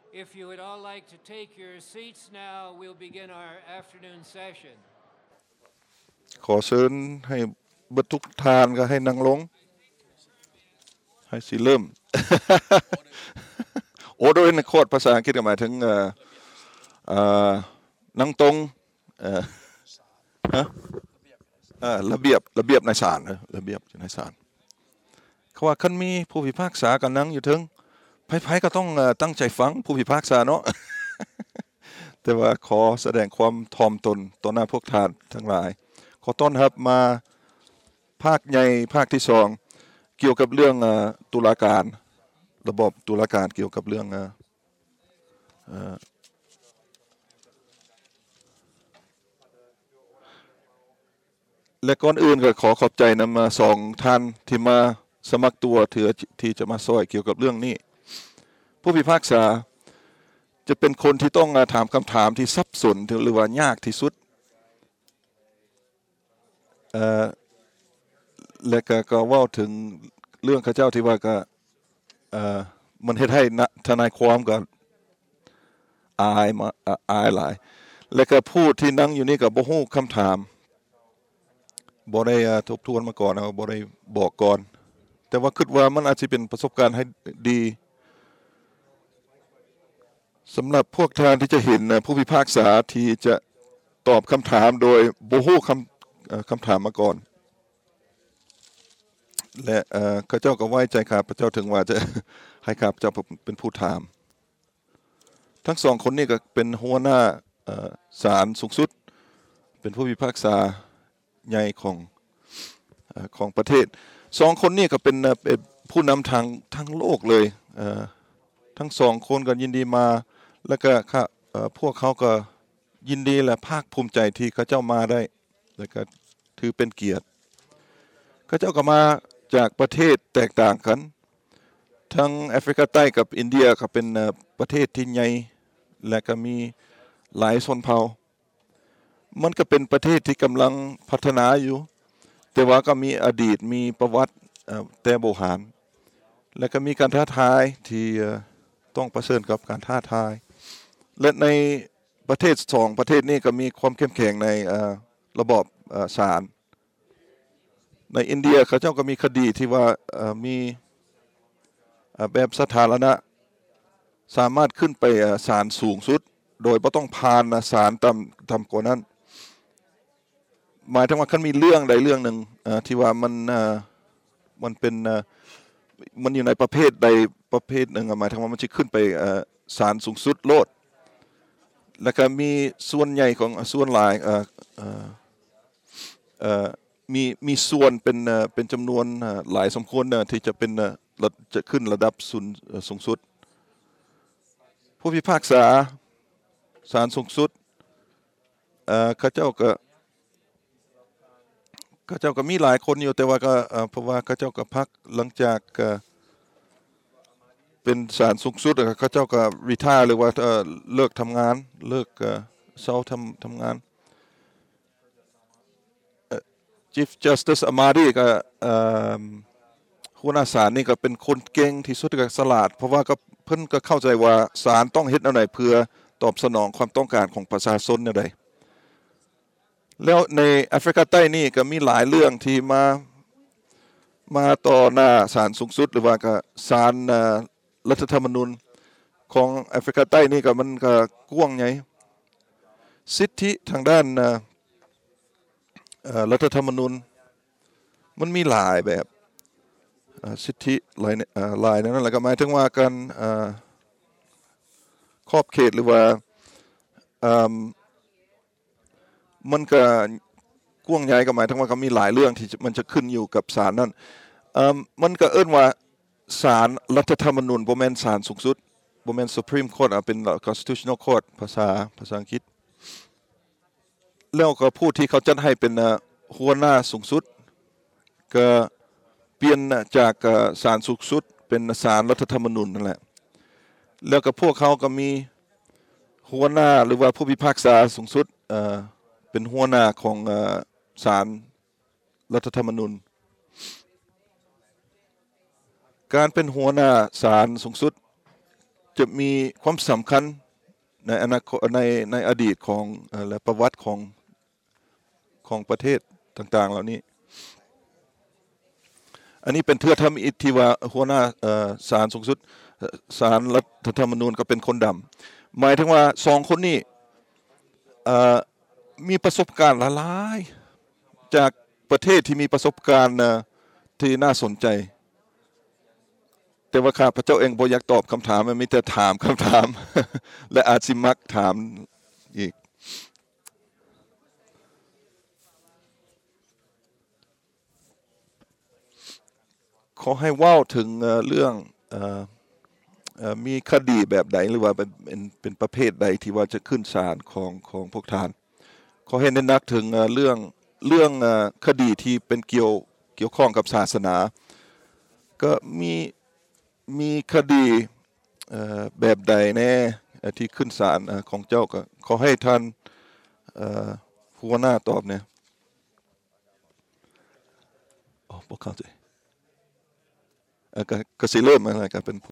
If you would all like to take your seats now, we'll begin our afternoon session. ขอเชิญให้เบิดทุกทานก็ให้นั่งลงให้สิเริ่ม order in the court ภาษาอังกฤษก็หมายถึงเอ่อนั่งตรงเอ่อฮะระเบียบในศาลระเบียบในศาลเขาว่าคันมีผู้พิพากษากันนั่งอยู่ถึงไผๆก็ต้องตั้งใจฟังผู้พิพากษาเนาะ แต่ว่าขอแสดงความถ่อมตนต่อหน้าพวกท่านทั้งหลายขอต้อนรับมาภาคใหญ่ภาคที่2เกี่ยวกับเรื่องตุลาการระบบตุลาการเกี่ยวกับเรื่องและก่อนอื่นก็ขอขอบใจนำมา2ท่านที่มาสมัครตัวที่จะมาซอยเกี่ยวกับเรื่องนี้ผู้พิพากษาจะเป็นคนที่ต้องถามคำถามที่ซับซ้อนหรือว่ายากที่สุดและก็เว้าถึงเรื่องข้าเจ้าที่ว่าก็มันเฮ็ดให้ทนายความก็อายหลายและก็ผู้ที่นั่งอยู่นี่ก็บ่ฮู้คำถามบ่ได้ทบทวนมาก่อนนะบ่ได้บอกก่อนแต่ว่าคิดว่ามันอาจสิเป็นประสบการณ์ให้ดีสำหรับพวกท่านที่จะเห็นผู้พิพากษาที่จะตอบคำถามโดยบ่ฮู้คำถามมาก่อนและข้าเจ้าก็ไว้ใจข้าพเจ้าถึงว่าจะให้ข้าพเจ้าเป็นผู้ถามทั้ง2คนนี้ก็เป็นหัวหน้าศาลสูงสุดเป็นผู้พิพากษาใหญ่ของประเทศ2คนนี้ก็เป็นผู้นำทางโลกเลยทั้ง2คนก็ยินดีมาแล้วก็พวกเขาก็ยินดีและภาคภูมิใจที่ข้าเจ้ามาได้แล้วก็ถือเป็นเกียรติข้าเจ้าก็มาจากประเทศแตกต่างกันทั้งแอฟริกาใต้กับอินเดียก็เป็นประเทศที่ใหญ่และก็มีหลายชนเผ่ามันก็เป็นประเทศที่กำลังพัฒนาอยู่แต่ว่าก็มีอดีตมีประวัติแต่โบราณและก็มีการท้าทายที่ต้องเผชิญกับการท้าทายและในประเทศ2ประเทศนี้ก็มีความเข้มแข็งในระบอบศาลในอินเดียเขาเจ้าก็มีคดีที่ว่ามีแบบสาธารณะสามารถขึ้นไปศาลสูงสุดโดยบ่ต้องผ่านศาลต่ำกว่านั้นหมายถึงว่าคันมีเรื่องใดเรื่องหนึ่งที่ว่ามันเป็นมันอยู่ในประเภทใดประเภทหนึ่งหมายถึงว่ามันสิขึ้นไปศาลสูงสุดโลดแล้วก็มีส่วนใหญ่ของส่วนหลายมีส่วนเป็นจำนวนหลายสมควรที่จะเป็นจะขึ้นระดับสูงสุดผู้พิพากษาศาลสูงสุดเขาเจ้าก็มีหลายคนอยู่แต่ว่าก็เพราะว่าเขาเจ้าก็พักหลังจากเป็นศาลสูงสุดเขาเจ้าก็รีไทร์หรือว่าเลิกทำงานเลิกเซาทำงานChief Justice Amadi ก็หัวหน้าศาลนี่ก็เป็นคนเก่งที่สุดก็ฉลาดเพราะว่าก็เพิ่นก็เข้าใจว่าศาลต้องเฮ็ดแนวใดเพื่อตอบสนองความต้องการของประชาชนแนวใดแล้วในแอฟริกาใต้นี่ก็มีหลายเรื่องที่มาต่อหน้าศาลสูงสุดหรือว่าก็ศาลรัฐธรรมนูญของแอฟริกาใต้นี่ก็มันก็กว้างใหญ่สิทธิทางด้านรัฐธรรมนูญมันมีหลายแบบสิทธิหลายนั่นแหละก็หมายถึงว่าการขอบเขตหรือว่ามันก็กว้างใหญ่ก็หมายถึงว่าก็มีหลายเรื่องที่มันจะขึ้นอยู่กับศาลนั้นมันก็เอิ้นว่าศาลรัฐธรรมนูญบ่แม่นศาลสูงสุดบ่แม่น Supreme Court เป็น Constitutional Court ภาษาอังกฤษแล้วก็ผู้ที่เขาจัดให้เป็นหัวหน้าสูงสุดก็เปลี่ยนจากศาลสูงสุดเป็นศาลรัฐธรรมนูญนั่นแหละแล้วก็พวกเขาก็มีหัวหน้าหรือว่าผู้พิพากษาสูงสุดเป็นหัวหน้าของศาลรัฐธรรมนูญการเป็นหัวหน้าศาลสูงสุดจะมีความสำคัญในอนาคตในอดีตของและประวัติของประเทศต่างๆเหล่านี้อันนี้เป็นเทือธรรมอิทที่ว่าหัวหน้าศาลสูงสุดศาลรัฐธรรมนูญก็เป็นคนดำหมายถึงว่าสองคนนี้มีประสบการณ์หลายๆจากประเทศที่มีประสบการณ์ที่น่าสนใจแต่ว่าข้าพเจ้าเองบ่อยากตอบคำถามมันมีแต่ถามคำถาม และอาจสิมักถามอีกขอให้เว้าถึงเรื่องมีคดีแบบใดหรือว่าเป็นประเภทใดที่ว่าจะขึ้นศาลของพวกท่านขอให้เน้นหนักถึงเรื่องคดีที่เป็นเกี่ยวข้องกับศาสนาก็มีคดีแบบใดแน่ที่ขึ้นศาลของเจ้าก็ขอให้ท่านหัวหน้าตอบเนี่ยบ่เข้าใจก็สิเริ่มอะไรก็เป็น